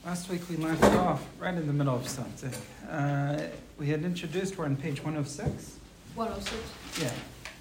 Last week we left off right in the middle of something. We had introduced, we're on page 106. 106? Yeah.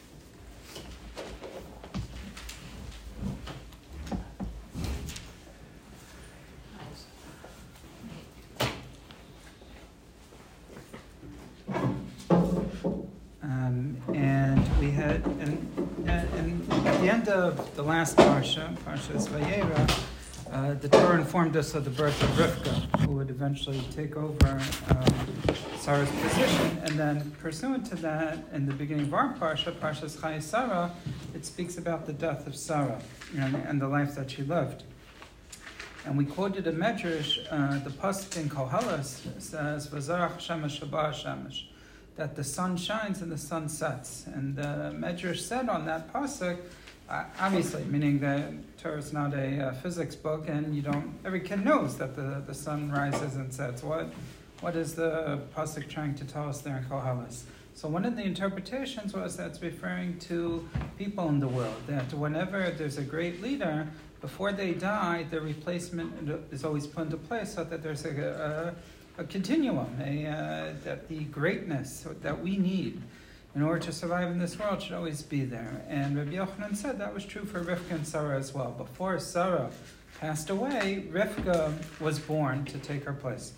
And we had, and at the end of the last Parshas Vayera, the Torah informed us of the birth of Rivka, who would eventually take over Sarah's position. And then, pursuant to that, in the beginning of our Parsha, Parshas Chayei Sarah, it speaks about the death of Sarah and the life that she lived. And we quoted a medrash, the pasuk in Koheles says, "V'zarach shemesh haba shemesh," that the sun shines and the sun sets. And the medrash said on that pasuk, obviously, meaning that Torah is not a physics book, and every kid knows that the sun rises and sets. What is the pasuk trying to tell us there in Koheles? So one of the interpretations was that it's referring to people in the world, that whenever there's a great leader, before they die, the replacement is always put into place so that there's a continuum, that the greatness that we need in order to survive in this world should always be there. And Rabbi Yochanan said that was true for Rivka and Sarah as well. Before Sarah passed away, Rivka was born to take her place.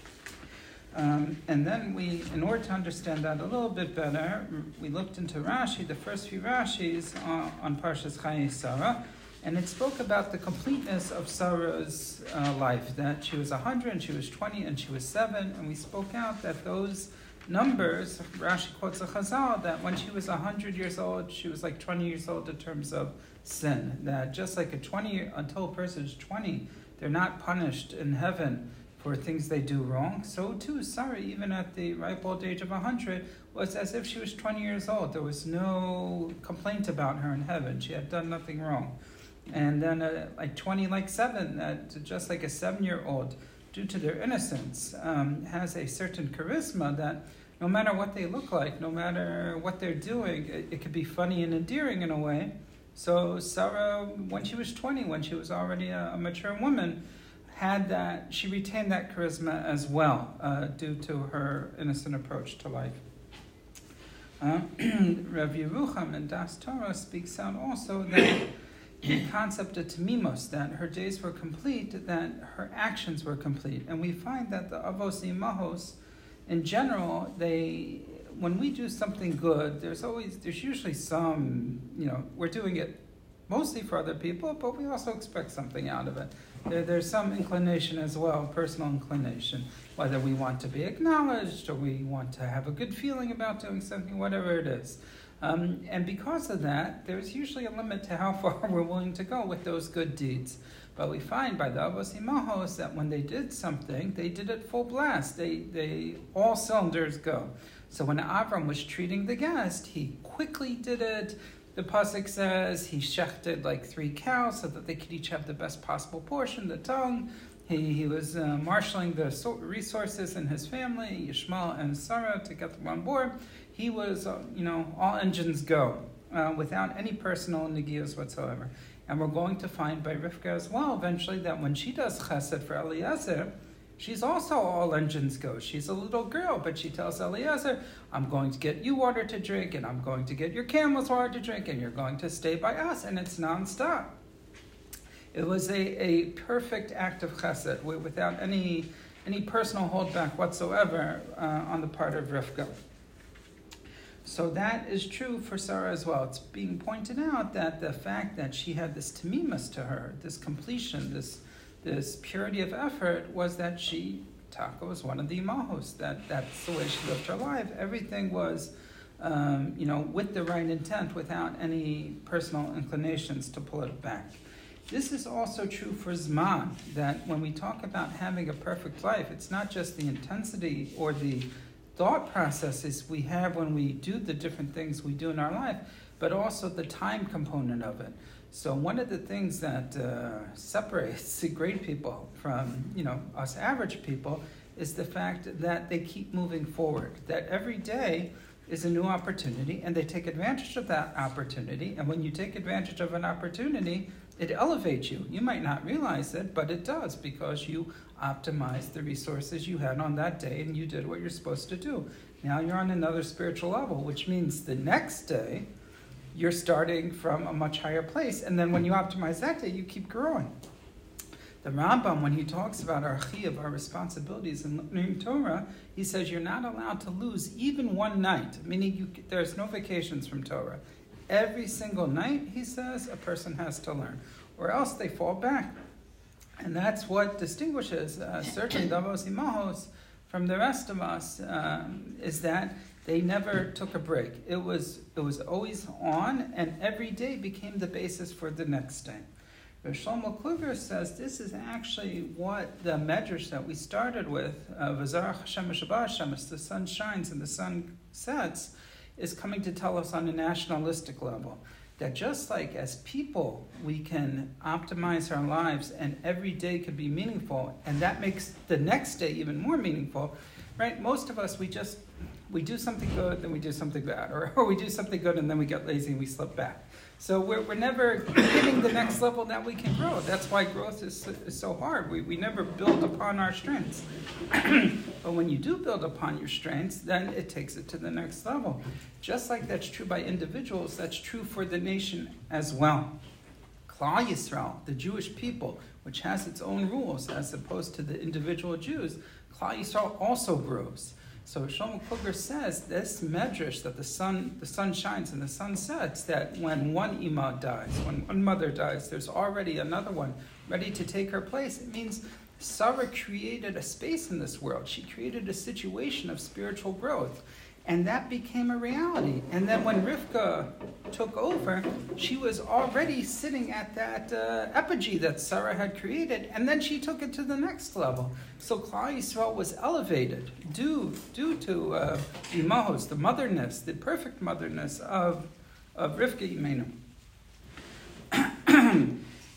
And then in order to understand that a little bit better, we looked into Rashi, the first few Rashis on Parshas Chayei Sarah, and it spoke about the completeness of Sarah's life, that she was 100, and she was 20, and she was 7, and we spoke out that those numbers, Rashi quotes a Chazal, that when she was 100 years old, she was like 20 years old in terms of sin, that just like until a person is 20, they're not punished in heaven for things they do wrong, so too Sarah, even at the ripe old age of 100, was as if she was 20 years old. There was no complaint about her in heaven. She had done nothing wrong. And then like 20, like 7, that just like a 7-year-old, due to their innocence, has a certain charisma that no matter what they look like, no matter what they're doing, it could be funny and endearing in a way. So Sarah, when she was 20, when she was already a mature woman, she retained that charisma as well, due to her innocent approach to life. Rav Yerucham in Das Torah speaks out also that the concept of Tamimos, that her days were complete, that her actions were complete. And we find that the Avos Imahos, in general, when we do something good, there's usually some, we're doing it mostly for other people, but we also expect something out of it. There's some inclination as well, personal inclination, whether we want to be acknowledged or we want to have a good feeling about doing something, whatever it is. And because of that, there's usually a limit to how far we're willing to go with those good deeds. But we find by the Avos Imahos that when they did something, they did it full blast. They all cylinders go. So when Avram was treating the guest, he quickly did it. The pasuk says he shechted like 3 cows so that they could each have the best possible portion, the tongue. He was marshaling the resources in his family, Yishmael and Sarah, to get them on board. He was, all engines go, without any personal negios whatsoever. And we're going to find by Rivka as well, eventually, that when she does chesed for Eliezer, she's also all engines go. She's a little girl, but she tells Eliezer, I'm going to get you water to drink, and I'm going to get your camels water to drink, and you're going to stay by us, and it's nonstop. It was a perfect act of chesed, without any personal holdback whatsoever on the part of Rivka. So that is true for Sarah as well. It's being pointed out that the fact that she had this tamimus to her, this completion, this purity of effort, was that Taka was one of the imahos. That's the way she lived her life. Everything was, with the right intent, without any personal inclinations to pull it back. This is also true for Zman, that when we talk about having a perfect life, it's not just the intensity or the thought processes we have when we do the different things we do in our life, but also the time component of it. So one of the things that separates the great people from, us average people is the fact that they keep moving forward, that every day is a new opportunity, and they take advantage of that opportunity. And when you take advantage of an opportunity, It elevates you. You might not realize it, but it does, because you optimized the resources you had on that day and you did what you're supposed to do. Now you're on another spiritual level, which means the next day you're starting from a much higher place. And then when you optimize that day, you keep growing. The Rambam, when he talks about our chiyuv, our responsibilities in learning Torah, he says you're not allowed to lose even one night, meaning there's no vacations from Torah. Every single night, he says, a person has to learn, or else they fall back. And that's what distinguishes certain Davos Imahos from the rest of us, is that they never took a break. It was always on, and every day became the basis for the next day. Shlomo Kluger says this is actually what the medrash that we started with, V'zarach Hashem Shabbat Hashem, the sun shines and the sun sets, is coming to tell us on a nationalistic level. That just like as people, we can optimize our lives and every day could be meaningful, and that makes the next day even more meaningful, right? Most of us, we do something good, then we do something bad, or we do something good and then we get lazy and we slip back. So we're never hitting the next level that we can grow. That's why growth is so hard. We never build upon our strengths. But when you do build upon your strengths, then it takes it to the next level. Just like that's true by individuals, that's true for the nation as well. Klal Yisrael, the Jewish people, which has its own rules as opposed to the individual Jews, Klal Yisrael also grows. So Shlomo Kluger says this medrash that the sun shines and the sun sets, that when one imah dies, when one mother dies, there's already another one ready to take her place. It means Sarah created a space in this world. She created a situation of spiritual growth. And that became a reality. And then when Rivka took over, she was already sitting at that apogee that Sarah had created, and then she took it to the next level. So Klal Yisrael was elevated due to Imahos, the motherness, the perfect motherness of Rivka Imenu.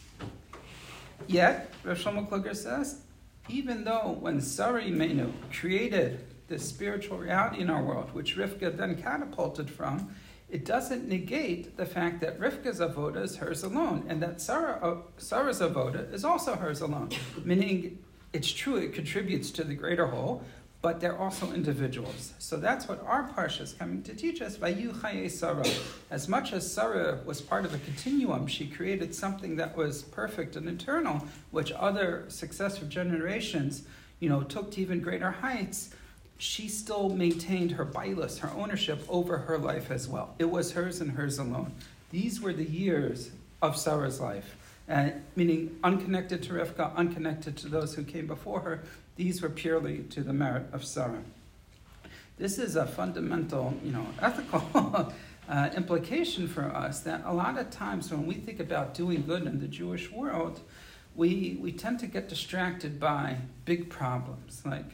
Yet, Rav Shlomo Kluger says, even though when Sarah Imenu created the spiritual reality in our world, which Rivka then catapulted from, it doesn't negate the fact that Rivka's avoda is hers alone, and that Sarah's avoda is also hers alone. Meaning, it's true, it contributes to the greater whole, but they're also individuals. So that's what our parsha is coming to teach us. Vayu Chaye Sarah. As much as Sarah was part of a continuum, she created something that was perfect and eternal, which other successive generations, took to even greater heights. She still maintained her bailus, her ownership over her life as well. It was hers and hers alone. These were the years of Sarah's life, meaning unconnected to Rivka, unconnected to those who came before her. These were purely to the merit of Sarah. This is a fundamental, ethical implication for us, that a lot of times when we think about doing good in the Jewish world, we tend to get distracted by big problems, like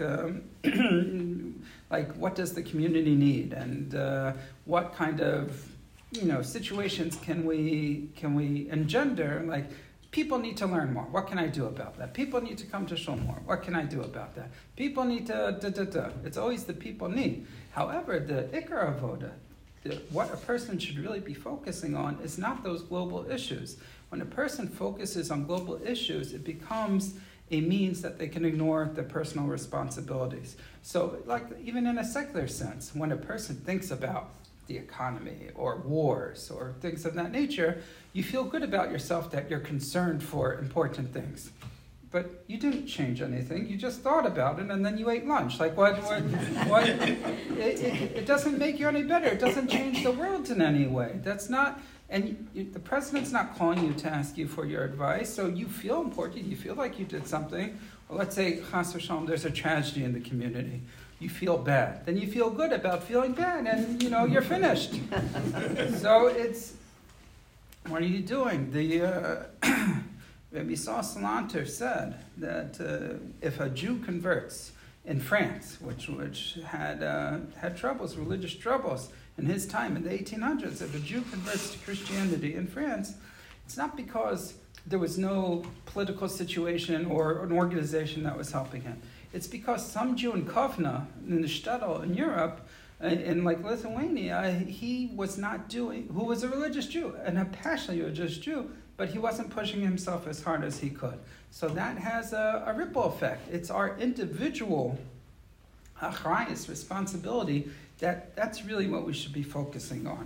what does the community need, and what kind of situations can we engender? Like, people need to learn more. What can I do about that? People need to come to shul more. What can I do about that? People need to It's always the people need. However, the ikar avoda, what a person should really be focusing on, is not those global issues. When a person focuses on global issues, it becomes a means that they can ignore their personal responsibilities. So, like, even in a secular sense, when a person thinks about the economy or wars or things of that nature, you feel good about yourself that you're concerned for important things. But you didn't change anything. You just thought about it, and then you ate lunch. Like, what? It doesn't make you any better. It doesn't change the world in any way. That's not... And the president's not calling you to ask you for your advice, so you feel important, you feel like you did something. Or let's say, chas v'shalom, there's a tragedy in the community. You feel bad. Then you feel good about feeling bad, and you're finished. So it's, what are you doing? Rabbi Saul Salanter said that if a Jew converts in France, which had troubles, religious troubles, in his time, in the 1800s, if a Jew converts to Christianity in France, it's not because there was no political situation or an organization that was helping him. It's because some Jew in Kovna, in the shtetl in Europe, in like Lithuania, who was a religious Jew, and a passionate religious Jew, but he wasn't pushing himself as hard as he could. So that has a ripple effect. It's our individual achrayus, responsibility, that's really what we should be focusing on.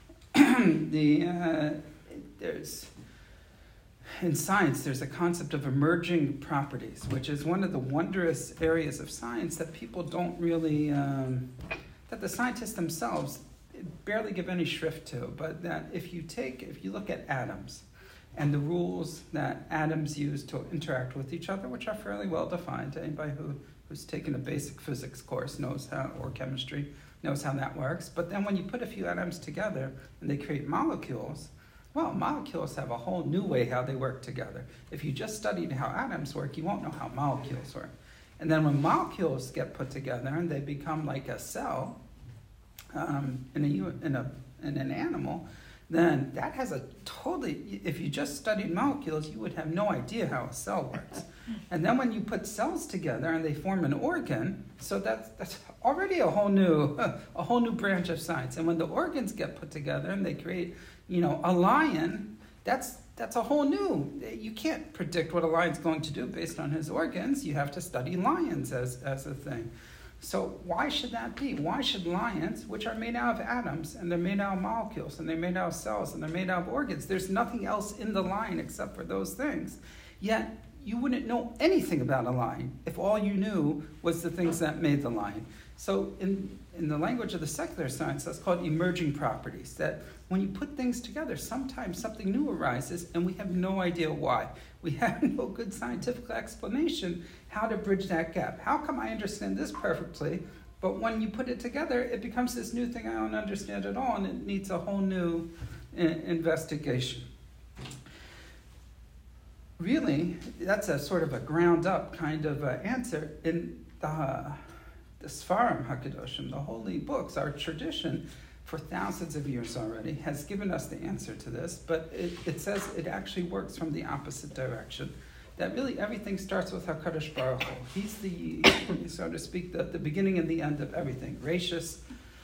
In science, there's a concept of emerging properties, which is one of the wondrous areas of science that people don't really, that the scientists themselves barely give any shrift to, but that if you look at atoms and the rules that atoms use to interact with each other, which are fairly well defined, anybody who's taken a basic physics course knows how, or chemistry, knows how that works. But then when you put a few atoms together and they create molecules, well, molecules have a whole new way how they work together. If you just studied how atoms work, you won't know how molecules work. And then when molecules get put together and they become like a cell in an animal, then that has a totally, if you just studied molecules, you would have no idea how a cell works. And then when you put cells together and they form an organ, so that's already a whole new branch of science. And when the organs get put together and they create, a lion, that's a whole new, you can't predict what a lion's going to do based on his organs. You have to study lions as a thing. So why should that be? Why should lions, which are made out of atoms, and they're made out of molecules, and they're made out of cells, and they're made out of organs, there's nothing else in the lion except for those things, yet you wouldn't know anything about a lion if all you knew was the things that made the lion. So in the language of the secular science, that's called emerging properties, that when you put things together, sometimes something new arises, and we have no idea why. We have no good scientific explanation how to bridge that gap. How come I understand this perfectly, but when you put it together, it becomes this new thing I don't understand at all, and it needs a whole new investigation. Really, that's a sort of a ground-up kind of answer. In the Sfarim HaKadoshim, the holy books, our tradition, for thousands of years already, has given us the answer to this, but it says it actually works from the opposite direction. That really everything starts with HaKadosh Baruch Hu. He's the, so to speak, the beginning and the end of everything. Rashis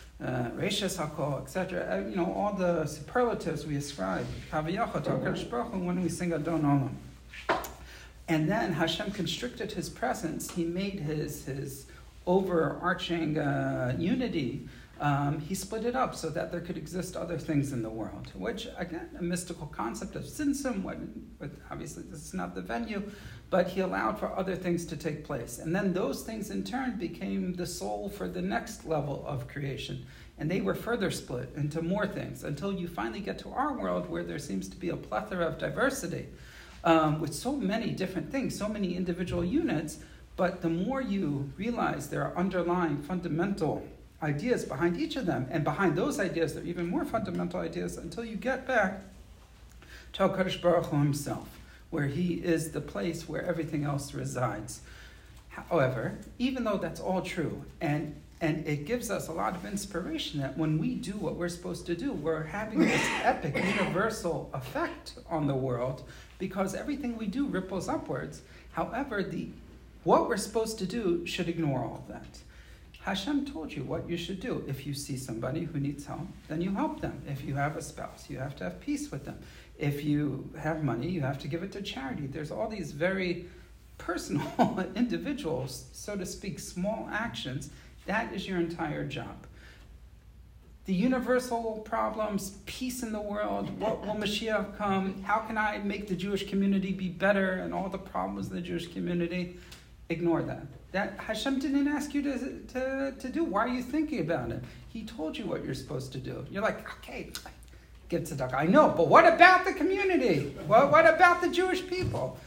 HaKol, etc. All the superlatives we ascribe, Kaviyachot, HaKadosh Baruch Hu, when we sing Adon Olam. And then Hashem constricted his presence. He made his overarching unity. He split it up so that there could exist other things in the world, which, again, a mystical concept of Tzimtzum, obviously this is not the venue, but he allowed for other things to take place. And then those things in turn became the soul for the next level of creation. And they were further split into more things until you finally get to our world where there seems to be a plethora of diversity with so many different things, so many individual units. But the more you realize there are underlying fundamental ideas behind each of them, and behind those ideas there are even more fundamental ideas until you get back to HaKadosh Baruch Hu himself, where he is the place where everything else resides. However, even though that's all true, and it gives us a lot of inspiration that when we do what we're supposed to do, we're having this epic universal effect on the world, because everything we do ripples upwards. However, what we're supposed to do should ignore all of that. Hashem told you what you should do. If you see somebody who needs help, then you help them. If you have a spouse, you have to have peace with them. If you have money, you have to give it to charity. There's all these very personal, individual, so to speak, small actions. That is your entire job. The universal problems, peace in the world, what will Mashiach come? How can I make the Jewish community be better, and all the problems in the Jewish community? Ignore that. That Hashem didn't ask you to do. Why are you thinking about it? He told you what you're supposed to do. You're like, okay, give tzedakah. I know, but what about the community? Well, what about the Jewish people?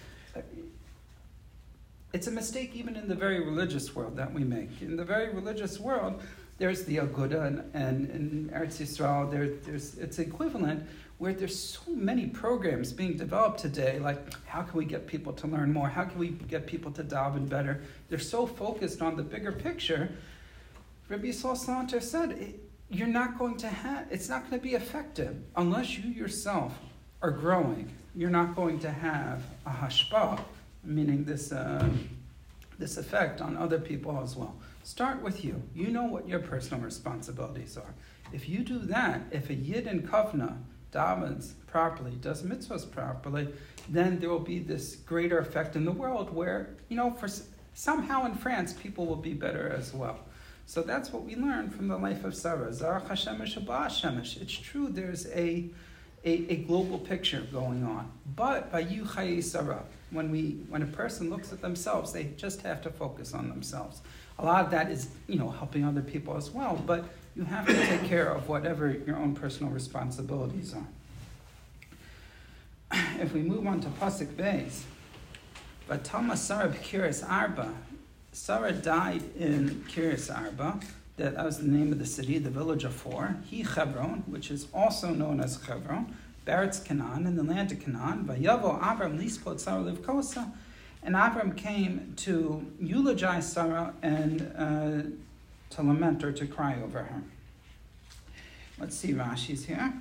It's a mistake even in the very religious world that we make. In the very religious world, there's the Aguda, and in Eretz Yisrael, it's equivalent, where there's so many programs being developed today, like how can we get people to learn more? How can we get people to daven better? They're so focused on the bigger picture. Rabbi Yisrael Salanter said, it's not going to be effective unless you yourself are growing. You're not going to have a hashpah, meaning this effect on other people as well. Start with you. You know what your personal responsibilities are. If you do that, if a Yid in Kavna davens properly, does mitzvahs properly, then there will be this greater effect in the world where, somehow in France, people will be better as well. So that's what we learned from the life of Sarah. Zarach Hashemesh Haba Hashemesh. It's true, there's a global picture going on. But by Yu Chayi Sarah, when a person looks at themselves, they just have to focus on themselves. A lot of that is, helping other people as well, but you have to take care of whatever your own personal responsibilities are. If we move on to Pasuk Beis, Vatama Sarah B'Kiryas Arba, Sarah died in Kiryas Arba. That was the name of the city, the village of four. He Hebron, which is also known as Hebron, Beretz Canaan, in the land of Canaan. Vayavo Avram lispot Sarah livkosa, and Avram came to eulogize Sarah and to lament or to cry over her. Let's see, Rashi's here.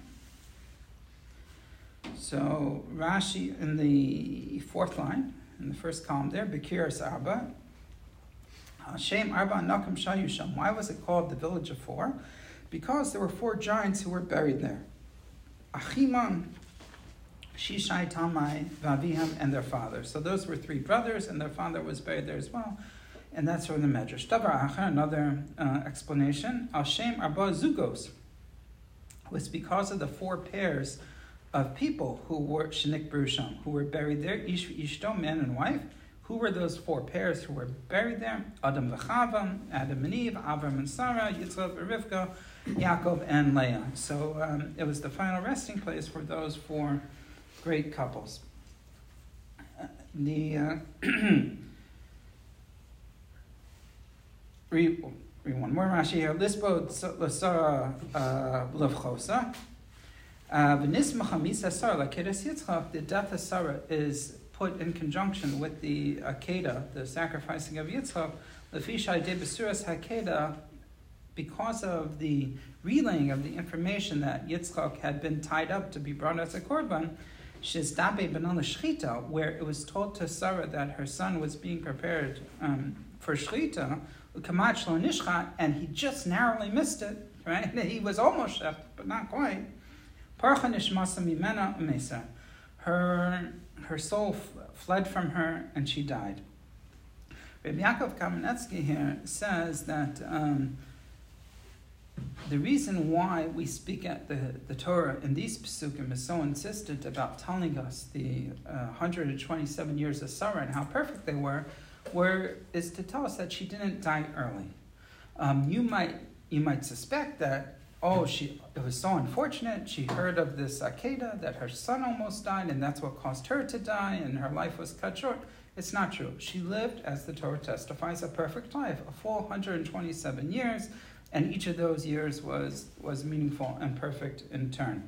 So Rashi in the fourth line, in the first column there, B'Kiryas Arba. Shem Arba Nakim Shayusham. Why was it called the village of four? Because there were four giants who were buried there. Achiman, Shishai, Tamai, Vavihem, and their father. So those were three brothers, and their father was buried there as well. And that's from the Medrash. Davar Acher, another explanation. Al Shem Arba Zugos was because of the four pairs of people who were Shenik Berusham, who were buried there, Ish Ishto, man and wife. Who were those four pairs who were buried there? Adam v'Chava, Adam and Eve, Avram and Sarah, Yitzchak and Rivka, Yaakov and Leah. So it was the final resting place for those four great couples. Read one more Rashi here. Lisbo l'Sara l'Vchosa. V'nismach misa Sarah l'Keres Yitzchak. The death of Sarah is put in conjunction with the Akedah, the sacrificing of Yitzchak, Lefishai de Besuras Hakeda, because of the relaying of the information that Yitzchak had been tied up to be brought as a korban, Shizdabe Benon Shchita, where it was told to Sarah that her son was being prepared for Shchita, Ukamach Lo Nishcha, and he just narrowly missed it, right? He was almost sheft, but not quite. Parcha Nishmasa Mimena Umesa. Her soul fled from her and she died. Rabbi Yaakov Kamenetsky here says that the reason why we speak at the Torah in these Pesukim is so insistent about telling us the 127 years of Sarah and how perfect they were is to tell us that she didn't die early. You might suspect that, it was so unfortunate. She heard of this Akedah, that her son almost died, and that's what caused her to die, and her life was cut short. It's not true. She lived, as the Torah testifies, a perfect life, a full 127 years, and each of those years was meaningful and perfect in turn.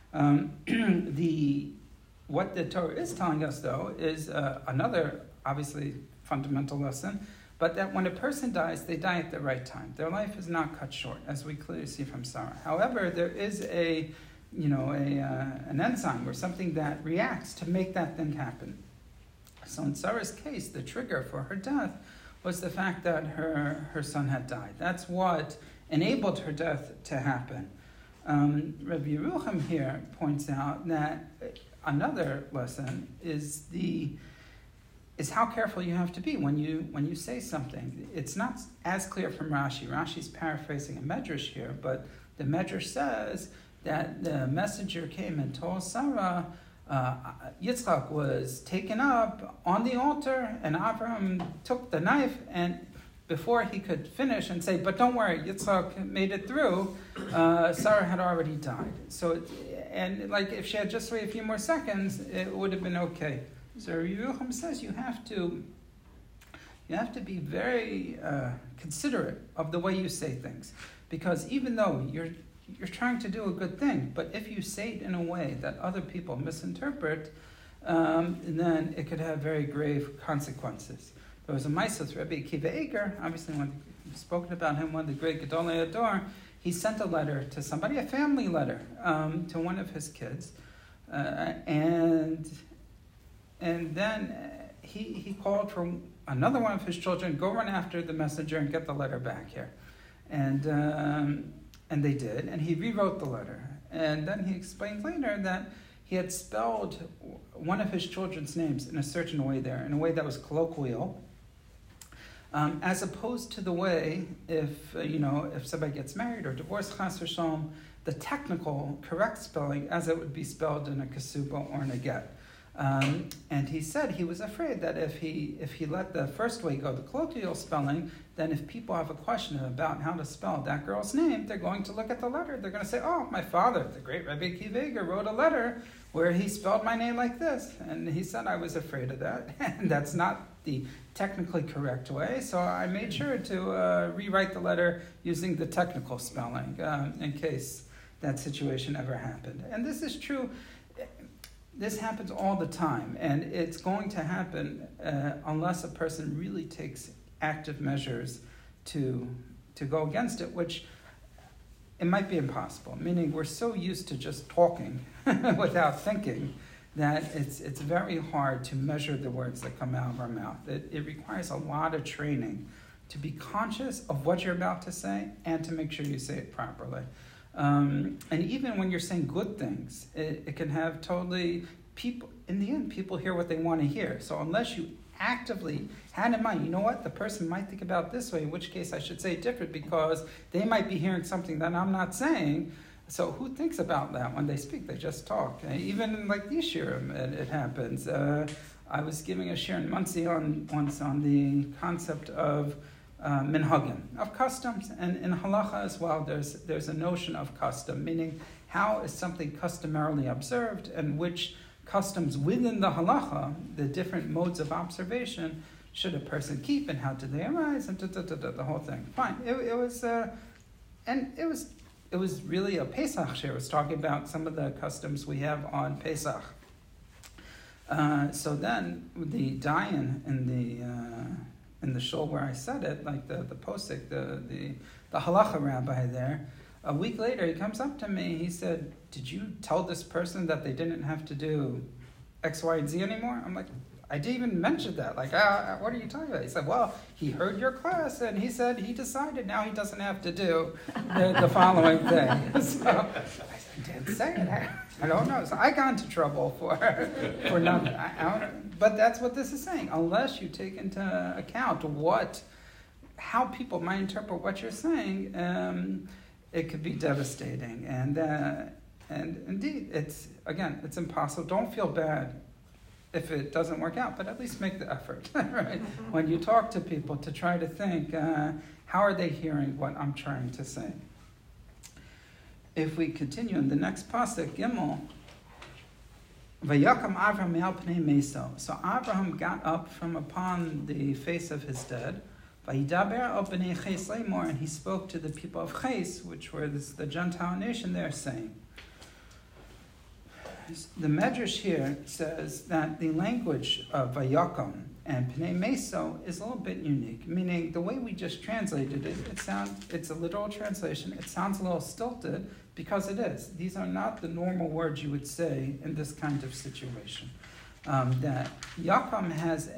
What the Torah is telling us, though, is another, obviously, fundamental lesson, but that when a person dies, they die at the right time. Their life is not cut short, as we clearly see from Sarah. However, there is an enzyme or something that reacts to make that thing happen. So in Sarah's case, the trigger for her death was the fact that her son had died. That's what enabled her death to happen. Rabbi Yerucham here points out that another lesson is how careful you have to be when you say something. It's not as clear from Rashi. Rashi's paraphrasing a Medrash here, but the Medrash says that the messenger came and told Sarah, Yitzchak was taken up on the altar, and Avram took the knife, and before he could finish and say, but don't worry, Yitzchak made it through, Sarah had already died. So, if she had just waited a few more seconds, it would have been okay. So Yerucham says you have to be very considerate of the way you say things, because even though you're trying to do a good thing, but if you say it in a way that other people misinterpret, then it could have very grave consequences. There was a Maisa with Rabbi Akiva Eiger, obviously we've spoken about him, one of the great Gedolei Ador. He sent a letter to somebody, a family letter, to one of his kids, and then he called for another one of his children, go run after the messenger and get the letter back here. And they did, and he rewrote the letter. And then he explained later that he had spelled one of his children's names in a certain way there, in a way that was colloquial, as opposed to the way if somebody gets married or divorced, chas v'shalom, the technical correct spelling as it would be spelled in a kesuba or in a get. And he said he was afraid that if he let the first way go, the colloquial spelling, then if people have a question about how to spell that girl's name, they're going to look at the letter. They're going to say, oh, my father, the great Rebbe Akiva Eiger, wrote a letter where he spelled my name like this. And he said I was afraid of that. And that's not the technically correct way. So I made sure to rewrite the letter using the technical spelling in case that situation ever happened. And this is true. This happens all the time, and it's going to happen unless a person really takes active measures to go against it, which it might be impossible. Meaning we're so used to just talking without thinking that it's very hard to measure the words that come out of our mouth. It requires a lot of training to be conscious of what you're about to say and to make sure you say it properly. And even when you're saying good things, it can have totally people. In the end, people hear what they want to hear. So unless you actively had in mind, you know what, the person might think about this way, in which case I should say it different because they might be hearing something that I'm not saying. So who thinks about that when they speak? They just talk. Even in like the shiurim, it happens. I was giving a shiur in Monsey once on the concept of minhagim, of customs, and in halacha as well, there's a notion of custom, meaning how is something customarily observed and which customs within the halacha, the different modes of observation, should a person keep and how do they arise and the whole thing. Fine. It was really a Pesach shiur. It was talking about some of the customs we have on Pesach. So then the dayan in the shul where I said it, like the posik, the halacha rabbi there, a week later he comes up to me, he said, did you tell this person that they didn't have to do X, Y, and Z anymore? I'm like, I didn't even mention that. Like, what are you talking about? He said, well, he heard your class and he said he decided now he doesn't have to do the following thing. So I didn't say it. I don't know. So I got into trouble for nothing. But that's what this is saying. Unless you take into account how people might interpret what you're saying, it could be devastating. And indeed, it's impossible. Don't feel bad if it doesn't work out, but at least make the effort, right? When you talk to people, to try to think, how are they hearing what I'm trying to say? If we continue in the next pasuk, Gimel, Vayakam Avraham me'al pnei meso. So Abraham got up from upon the face of his dead. Vayidaber al bnei Ches lemor, and he spoke to the people of Ches, which were the Gentile nation there, saying. The Medrash here says that the language of Vayakam and Pnei Meso is a little bit unique, meaning the way we just translated it, it's a literal translation. It sounds a little stilted because it is. These are not the normal words you would say in this kind of situation. That Yakam has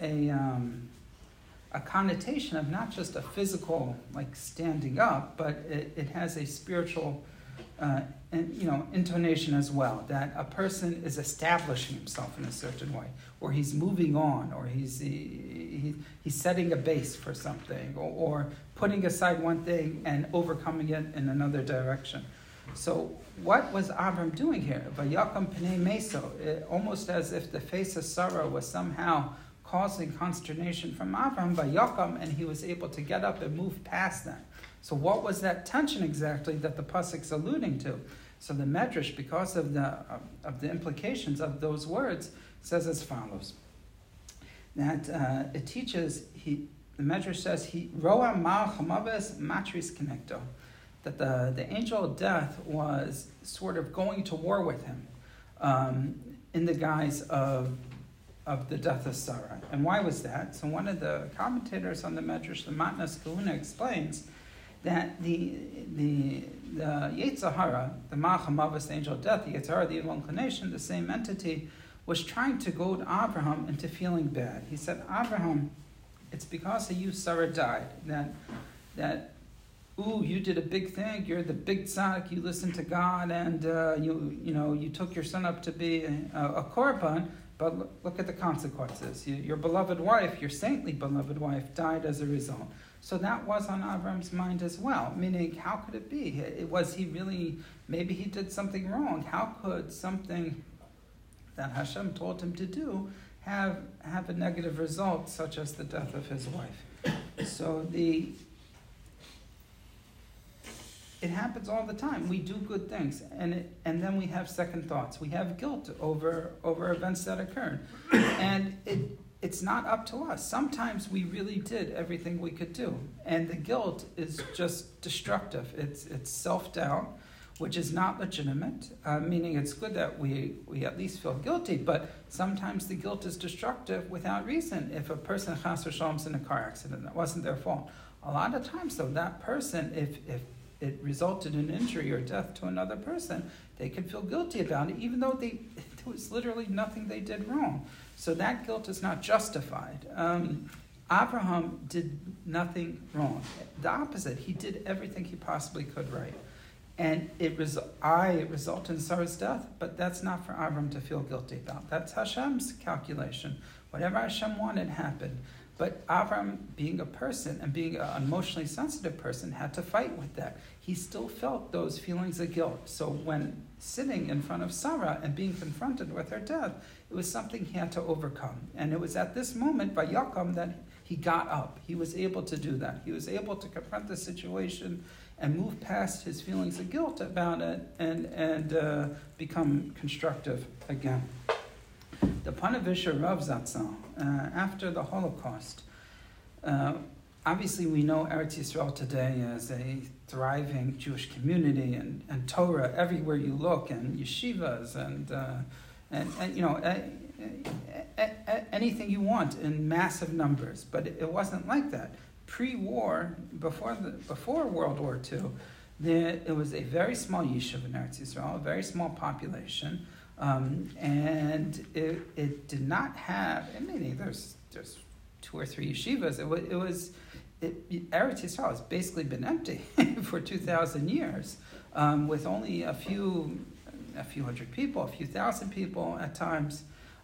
a connotation of not just a physical, like standing up, but it has a spiritual intonation as well, that a person is establishing himself in a certain way, or he's moving on, or he's setting a base for something, or putting aside one thing and overcoming it in another direction. So what was Avram doing here? Vayakam pnei meso, almost as if the face of Sarah was somehow causing consternation from Avram, Vayakam, and he was able to get up and move past that. So what was that tension exactly that the pasuk's alluding to? So the Medrash, because of the implications of those words, says as follows: that it teaches the Medrash says he roa mal chamaves matris connecto, that the angel of death was sort of going to war with him in the guise of the death of Sarah. And why was that? So one of the commentators on the Medrash, the Matnas Kahuna, explains that the Yetzer Hara, the Malach HaMavos, the angel of death, the Yetzer Hara, the evil inclination, the same entity, was trying to goad Abraham into feeling bad. He said, Abraham, it's because of you Sarah died, that ooh, you did a big thing, you're the big tzaddik, you listened to God, and you took your son up to be a korban, but look at the consequences. Your beloved wife, your saintly beloved wife, died as a result. So that was on Avram's mind as well, meaning how could it be? Was he really, maybe he did something wrong. How could something that Hashem told him to do have a negative result, such as the death of his wife? So it happens all the time. We do good things, and then we have second thoughts. We have guilt over events that occurred, and it's not up to us. Sometimes we really did everything we could do, and the guilt is just destructive. It's self-doubt, which is not legitimate, meaning it's good that we at least feel guilty, but sometimes the guilt is destructive without reason. If a person chas v'shalom is in a car accident, that wasn't their fault. A lot of times, though, that person, if it resulted in injury or death to another person, they can feel guilty about it, even though there was literally nothing they did wrong. So that guilt is not justified. Abraham did nothing wrong. The opposite, he did everything he possibly could right. And it resulted in Sarah's death, but that's not for Abraham to feel guilty about. That's Hashem's calculation. Whatever Hashem wanted happened. But Abraham, being a person and being an emotionally sensitive person, had to fight with that. He still felt those feelings of guilt. So when sitting in front of Sarah and being confronted with her death, it was something he had to overcome. And it was at this moment, by Yaakov, that he got up. He was able to do that. He was able to confront the situation and move past his feelings of guilt about it and become constructive again. The Panovich Rav Zatzal, after the Holocaust, obviously we know Eretz Yisrael today as a thriving Jewish community and Torah everywhere you look, and yeshivas and anything you want in massive numbers. But it wasn't like that. Pre-war, before World War II, it was a very small yeshiva in Eretz Yisrael, a very small population. And it did not have, there's 2 or 3 yeshivas. Eretz Yisrael has basically been empty for 2,000 years, with only a few hundred people, a few thousand people at times,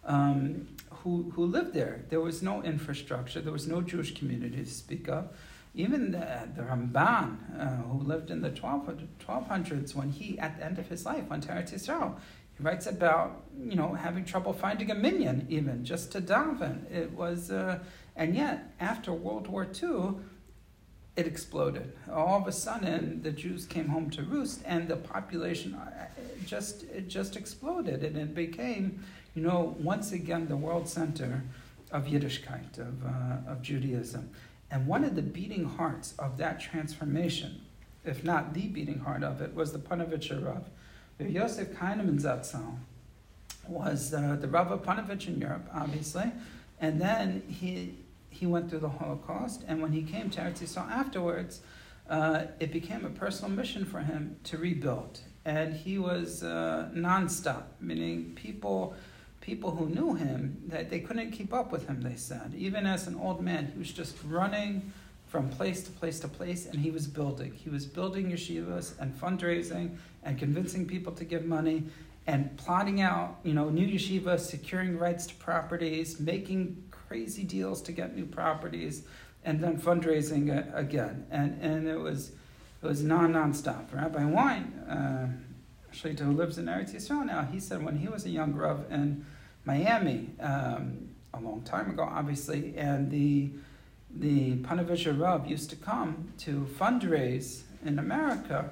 who lived there. There was no infrastructure. There was no Jewish community to speak of. Even the Ramban, who lived in the 1200s, when he, at the end of his life, went to Eretz Yisrael, he writes about, having trouble finding a minyan, even, just to daven. It was, and yet, after World War II, it exploded. All of a sudden, the Jews came home to roost, and the population just exploded. And it became, once again, the world center of Yiddishkeit, of Judaism. And one of the beating hearts of that transformation, if not the beating heart of it, was the Panovich Rav. Yosef Kahneman Zatzal was the Rav of Panovich in Europe, obviously, and then he went through the Holocaust, and when he came to Eretz Yisrael afterwards, it became a personal mission for him to rebuild. And he was nonstop, meaning people who knew him, that they couldn't keep up with him, they said. Even as an old man, he was just running from place to place to place, and he was building. He was building yeshivas and fundraising and convincing people to give money and plotting out, new yeshivas, securing rights to properties, making crazy deals to get new properties, and then fundraising again. And it was non-stop. Rabbi Wein, who lives in Eretz Yisrael now, he said when he was a young Rav in Miami, a long time ago, obviously, and the Panovich Rav used to come to fundraise in America.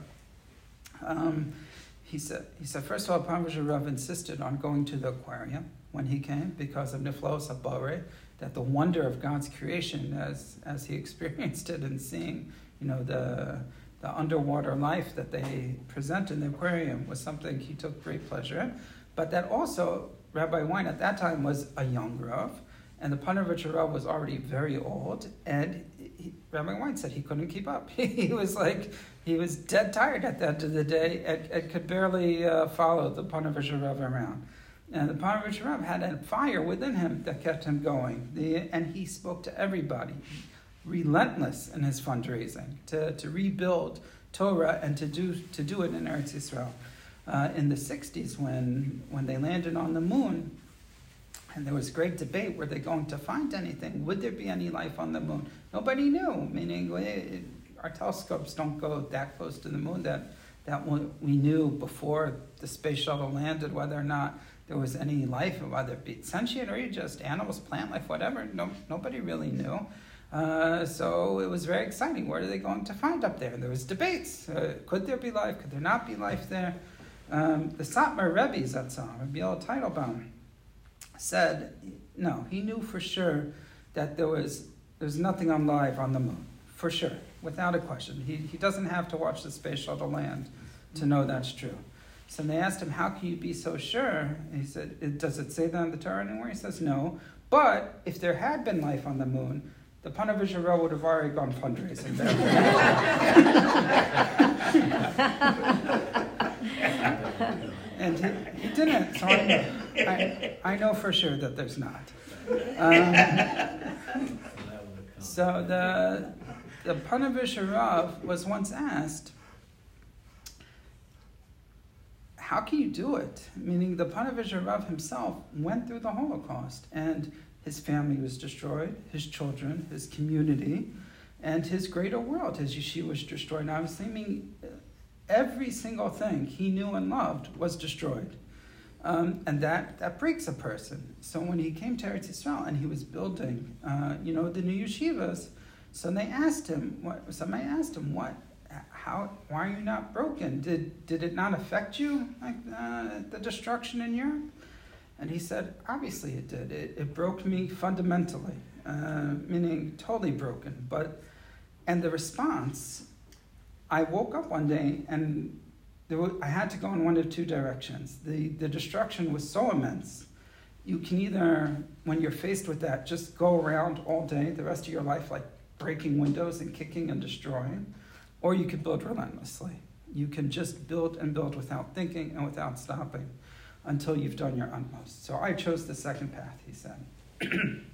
He said, first of all, Panovich Rav insisted on going to the aquarium when he came because of Niflos HaBorei, that the wonder of God's creation, as he experienced it and seeing, the underwater life that they present in the aquarium was something he took great pleasure in. But that also, Rabbi Wein at that time was a young Rav, and the Panovich Rav was already very old, and Rabbi Wein said he couldn't keep up. He was dead tired at the end of the day and could barely follow the Panovich Rav around. And the Panovich Rav had a fire within him that kept him going. And he spoke to everybody. relentless in his fundraising to rebuild Torah and to do it in Eretz Yisrael. In the 60s, when they landed on the moon, and there was great debate, were they going to find anything? Would there be any life on the moon? Nobody knew, meaning our telescopes don't go that close to the moon that we knew before the space shuttle landed whether or not there was any life, whether it be sentient or just animals, plant life, whatever. Nobody really knew. So it was very exciting. What are they going to find up there? And there was debates. Could there be life? Could there not be life there? The Satmar Rebbe Zatzal, Rabbi Yoel Teitelbaum, said, no, he knew for sure that there's nothing alive on the moon, for sure, without a question. He doesn't have to watch the space shuttle land to know that's true. So they asked him, how can you be so sure? And he said, does it say that in the Torah anywhere? He says, no. But if there had been life on the moon, the Panavision would have already gone fundraising there. And he didn't, so I know for sure that there's not. So the Panavision Rav was once asked, how can you do it? Meaning the Panavision Rav himself went through the Holocaust, and his family was destroyed, his children, his community, and his greater world, his yeshiva was destroyed. And obviously, I mean, every single thing he knew and loved was destroyed. And that breaks a person. So when he came to Eretz Yisrael and he was building, the new yeshivas, somebody asked him, why are you not broken? Did it not affect you, like the destruction in Europe? And he said, obviously it did. It broke me fundamentally, meaning totally broken. And the response, I woke up one day and I had to go in one of two directions. The destruction was so immense. You can either, when you're faced with that, just go around all day, the rest of your life, like breaking windows and kicking and destroying, or you could build relentlessly. You can just build and build without thinking and without stopping until you've done your utmost. So I chose the second path, he said.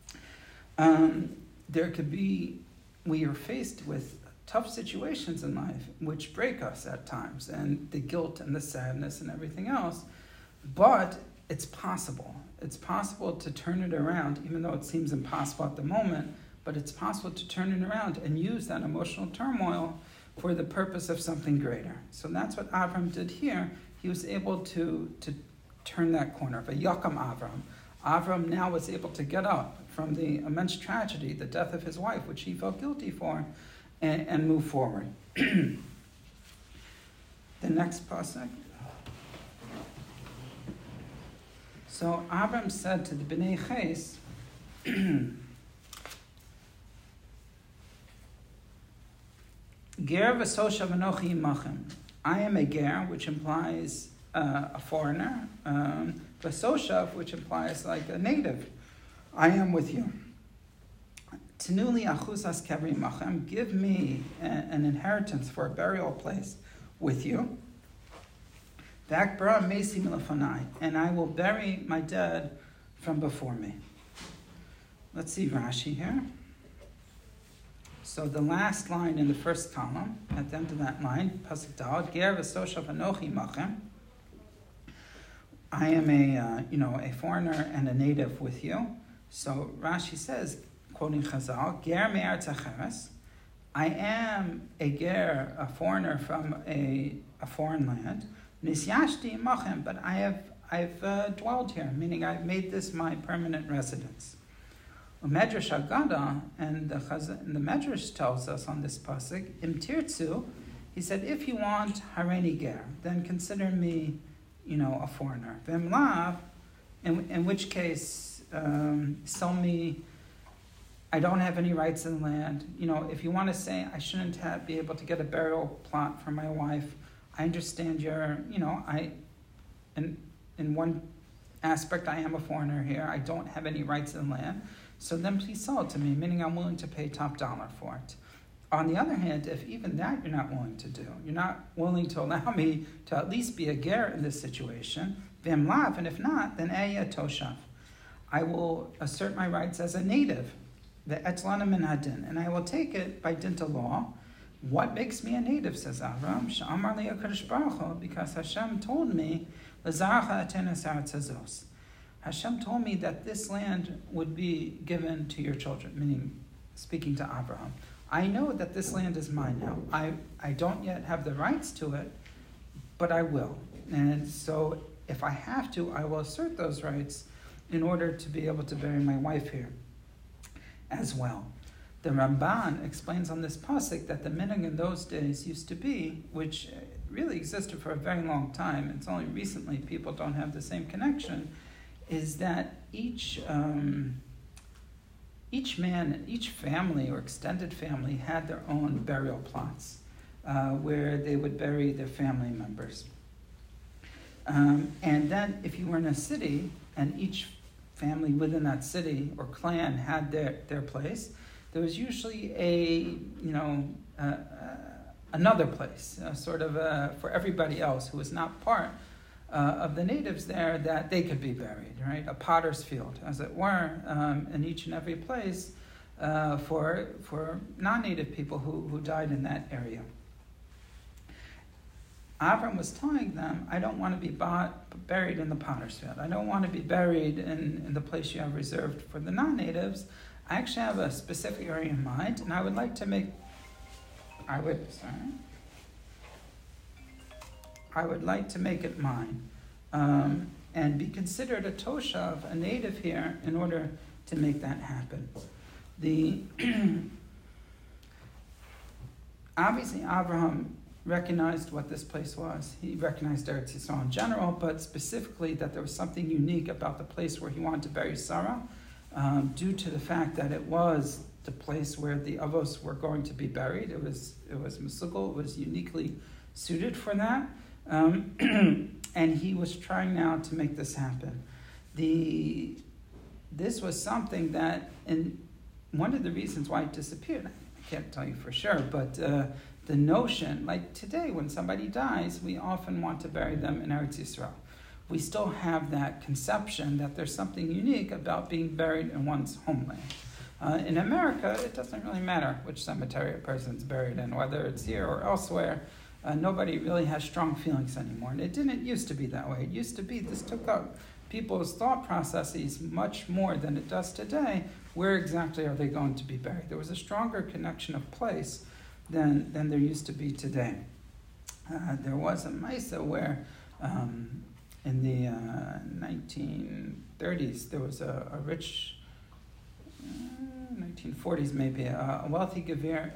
There could be, we are faced with tough situations in life which break us at times, and the guilt and the sadness and everything else, but it's possible. It's possible to turn it around, even though it seems impossible at the moment, but it's possible to turn it around and use that emotional turmoil for the purpose of something greater. So that's what Avram did here. He was able to turn that corner. Vayakam Avram. Avram now was able to get up from the immense tragedy, the death of his wife, which he felt guilty for, and move forward. The next pasuk. So Avram said to the Bnei Ches, Ger v'sosha v'nochi imachem. I am a ger, which implies a foreigner. V'soshav, which implies like a native. I am with you. Tenuli achuzas kevri imachem. Give me an inheritance for a burial place with you. V'akbara mesi milafanai. And I will bury my dead from before me. Let's see Rashi here. So the last line in the first column, at the end of that line, pasuk daled, Ger v'soshav anochi machem. I am a foreigner and a native with you. So Rashi says, quoting Chazal, Ger me'eretz acheres. I am a ger, a foreigner from a foreign land. Nisyashti machem, but I've dwelled here, meaning I've made this my permanent residence. Medrash Agada, and the Medrash tells us on this pasuk, Im tirtzu, he said, if you want hareni ger, then consider me, a foreigner. V'im lav, in which case, sell me. I don't have any rights in the land. If you want to say I shouldn't be able to get a burial plot for my wife, I understand in one aspect I am a foreigner here. I don't have any rights in the land. So then please sell it to me, meaning I'm willing to pay top dollar for it. On the other hand, if even that you're not willing to do, you're not willing to allow me to at least be a ger in this situation, v'im lav, and if not, then eya toshav. I will assert my rights as a native ve'etlana min hadin, and I will take it by dint of law. What makes me a native, says Avram, she'amar li HaKadosh Baruch Hu, because Hashem told me, l'zarcha atena sa'aretz hazos. Hashem told me that this land would be given to your children, meaning speaking to Abraham. I know that this land is mine now. I don't yet have the rights to it, but I will. And so if I have to, I will assert those rights in order to be able to bury my wife here as well. The Ramban explains on this pasuk that the minhag in those days used to be, which really existed for a very long time, it's only recently people don't have the same connection, is that each man, each family or extended family had their own burial plots where they would bury their family members. And then if you were in a city and each family within that city or clan had their place, there was usually another place, sort of for everybody else who was not part of the natives there, that they could be buried, right? A potter's field, as it were, in each and every place for non-native people who died in that area. Avram was telling them, I don't want to be buried in the potter's field. I don't want to be buried in the place you have reserved for the non-natives. I actually have a specific area in mind, and I would like to make, I would like to make it mine, and be considered a toshav, a native here, in order to make that happen. Obviously, Abraham recognized what this place was. He recognized Eretz Yisrael in general, but specifically that there was something unique about the place where he wanted to bury Sarah, due to the fact that it was the place where the Avos were going to be buried. It was Mesugel, it was uniquely suited for that. And he was trying now to make this happen. This was something that, and one of the reasons why it disappeared, I can't tell you for sure, but the notion, like today when somebody dies, we often want to bury them in Eretz Yisrael. We still have that conception that there's something unique about being buried in one's homeland. In America, it doesn't really matter which cemetery a person's buried in, whether it's here or elsewhere. Nobody really has strong feelings anymore. And it didn't used to be that way. It used to be, this took up people's thought processes much more than it does today. Where exactly are they going to be buried? There was a stronger connection of place than there used to be today. There was a Maisa where in the 1930s, there was a rich, 1940s maybe, a wealthy Gevir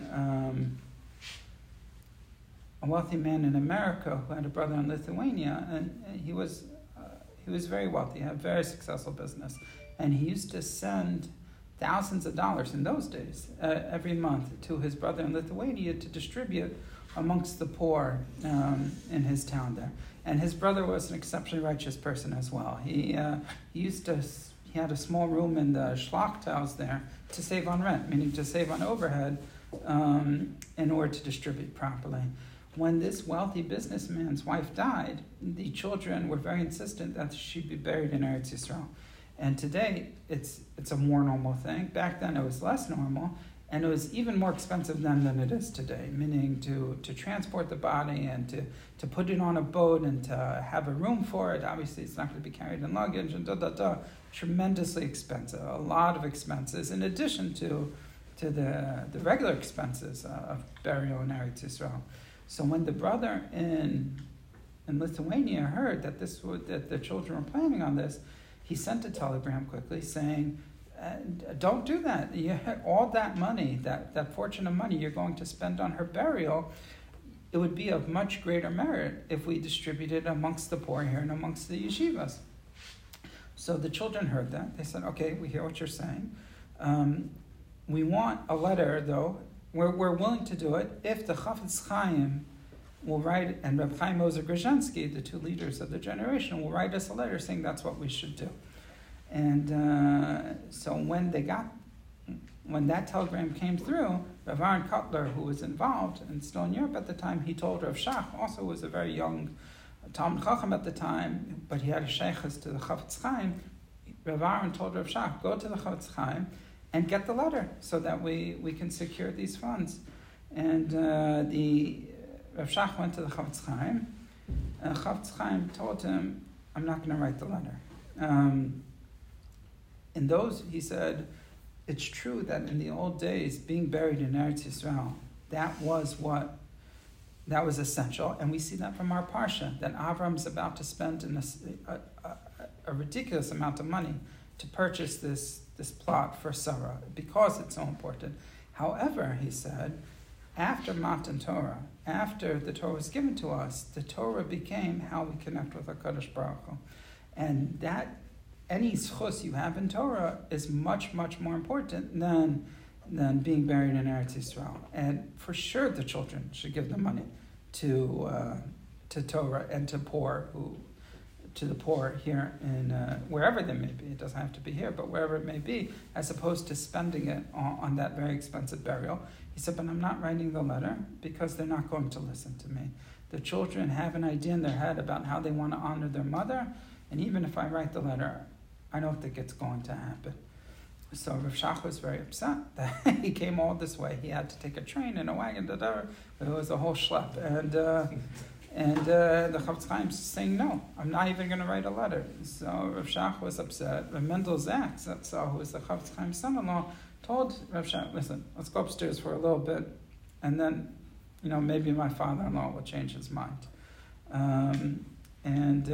a wealthy man in America who had a brother in Lithuania, and he was very wealthy, had a very successful business, and he used to send thousands of dollars in those days every month to his brother in Lithuania to distribute amongst the poor in his town there. And his brother was an exceptionally righteous person as well. He had a small room in the Schlachthaus there to save on rent, meaning to save on overhead in order to distribute properly. When this wealthy businessman's wife died, the children were very insistent that she be buried in Eretz Yisrael. And today, it's a more normal thing. Back then, it was less normal, and it was even more expensive then than it is today, meaning to transport the body and to put it on a boat and to have a room for it. Obviously, it's not going to be carried in luggage and tremendously expensive, a lot of expenses, in addition to the regular expenses of burial in Eretz Yisrael. So when the brother in Lithuania heard that that the children were planning on this, he sent a telegram quickly saying, don't do that. All that money, that fortune of money you're going to spend on her burial, it would be of much greater merit if we distributed amongst the poor here and amongst the yeshivas. So the children heard that. They said, okay, we hear what you're saying. We want a letter, though. We're willing to do it if the Chafetz Chaim will write, and Reb Chaim Ozer Grzhinsky, the two leaders of the generation, will write us a letter saying that's what we should do. And so when that telegram came through, Rav Aaron Kotler, who was involved and still in Europe at the time, he told Rav Shach, also was a very young Talmud Chacham at the time, but he had a sheikhus to the Chafetz Chaim. Rav Aaron told Rav Shach, go to the Chafetz Chaim and get the letter so that we can secure these funds. And the Rav Shach went to the Chafetz Chaim, and Chafetz Chaim told him, I'm not going to write the letter. He said, it's true that in the old days, being buried in Eretz Yisrael, that was essential, and we see that from our parsha, that Avram's about to spend a ridiculous amount of money to purchase this plot for Sarah, because it's so important. However, he said, after Matan Torah, after the Torah was given to us, the Torah became how we connect with HaKadosh Baruch Hu. And that, any schus you have in Torah is much, much more important than being buried in Eretz Yisrael. And for sure the children should give the money to Torah and to the poor here in wherever they may be. It doesn't have to be here, but wherever it may be, as opposed to spending it on that very expensive burial. He said, but I'm not writing the letter because they're not going to listen to me. The children have an idea in their head about how they want to honor their mother, and even if I write the letter, I don't think it's going to happen. So Rav Shach was very upset that he came all this way. He had to take a train and a wagon, it was a whole schlep. And the Chafetz Chaim is saying, no, I'm not even going to write a letter. So Rav Shach was upset. Rav Mendel Zaks, who was the Chafetz Chaim's son-in-law, told Rav Shach, listen, let's go upstairs for a little bit, and then, maybe my father-in-law will change his mind. And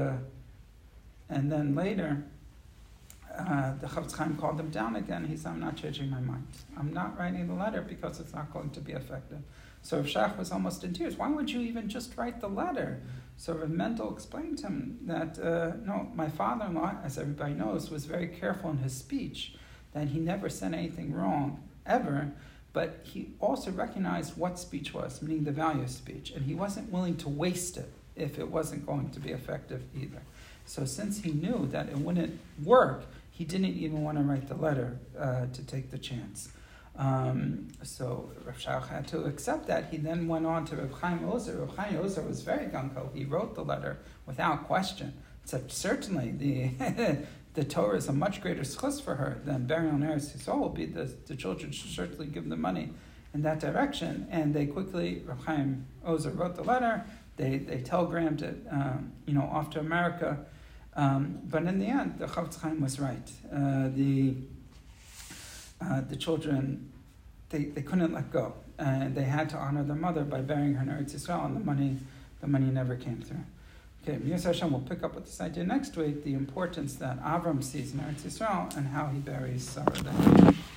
then later, the Chafetz Chaim called him down again. He said, I'm not changing my mind. I'm not writing the letter because it's not going to be effective. So Rav Shach was almost in tears. Why would you even just write the letter? So Rav Mendel explained to him that, no, my father-in-law, as everybody knows, was very careful in his speech, that he never said anything wrong, ever, but he also recognized what speech was, meaning the value of speech, and he wasn't willing to waste it if it wasn't going to be effective either. So since he knew that it wouldn't work, he didn't even want to write the letter to take the chance. So Rav Shach had to accept that. He then went on to Rav Chaim Ozer. Rav Chaim Ozer was very gung-ho. He wrote the letter without question. Said certainly the Torah is a much greater schus for her than burial in Eretz Yisrael will be. The children should certainly give the money in that direction. And they quickly, Rav Chaim Ozer wrote the letter. They telegrammed it, off to America. But in the end, the Chafetz Chaim was right. The children, they couldn't let go, and they had to honor their mother by burying her in Eretz Yisrael, and the money never came through. Okay, Yisrael Hashem will pick up with this idea next week, the importance that Avram sees in Eretz Yisrael and how he buries Sarah there.